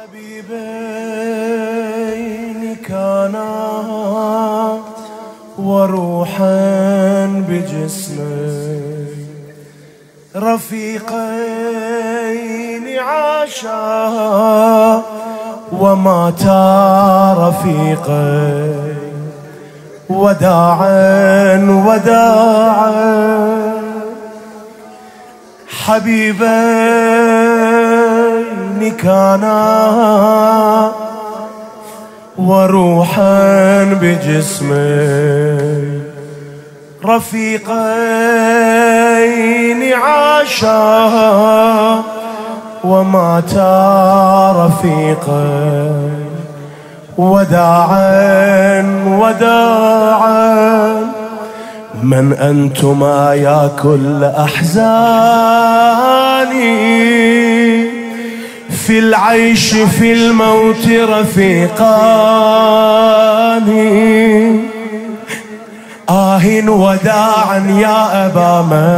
حبيبين كانا وروحا بجسمي، رفيقين عاشا وماتا رفيقي، وداعا وداعا. حبيبين كانا وروحا بجسمي، رفيقين عاشا وماتا رفيقي، وداعا وداعا. من أنتما يا كل أحزاني، في العيش في الموت رفيقاني. وداعا يا أبا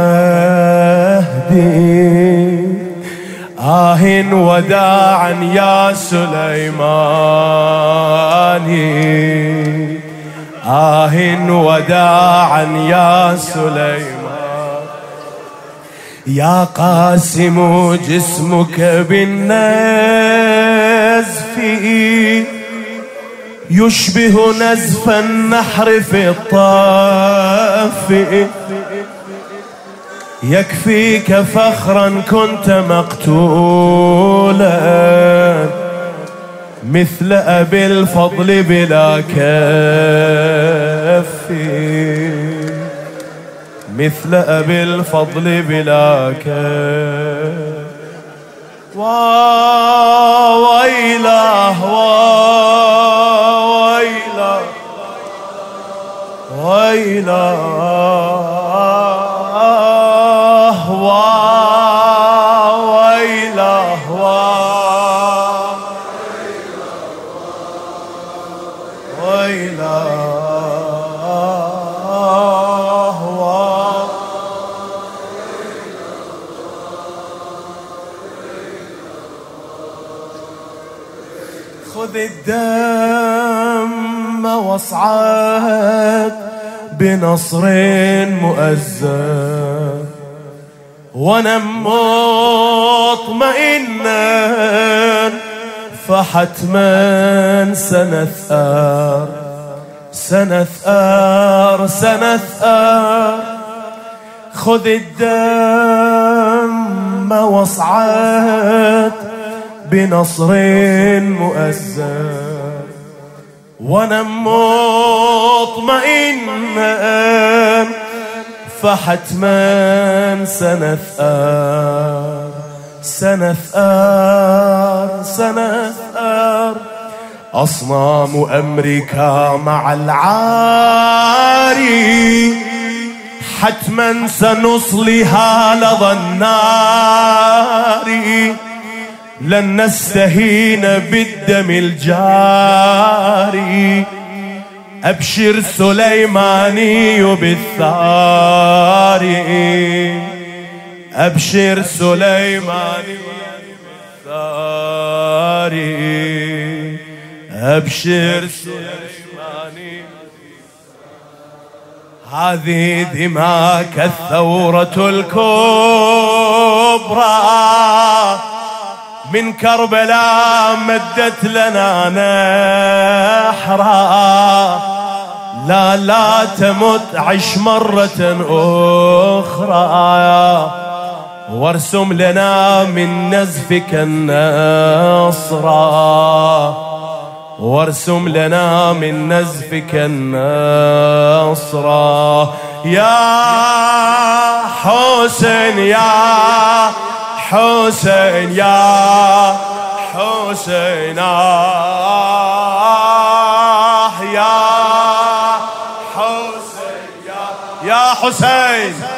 مهدي، وداعا يا سليماني، وداعا يا سليمان. يا قاسم جسمك بالنزف يشبه نزف النحر في الطاف، يكفيك فخرا كنت مقتولا مثل أبي الفضل بلا كف، مثل أبي الفضل بلا كف. ويله ويله ويله خذ الدم واصعد بنصر مؤزر، ونم مطمئنا فحتما سنثأر سنثأر سنثأر. خذ الدم واصعد بنصر مؤزر، ونم مطمئنا فحتما سنثأر سنثأر سنثأر. أصنام أمريكا مع العاري حتما سنصلها لظى النار، لن نستهين بالدم الجاري. أبشر سليماني بالثار، أبشر سليماني بالثار، أبشر سليماني. هذه دماك الثورة الكبرى من كربلاء مدت لنا نحرا. لا لا تمت، عش مرة أخرى، وارسم لنا من نزفك النصرا، وارسم لنا من نزفك النصرا. يا حسين يا حسين يا حسين، يا حسين يا حسين.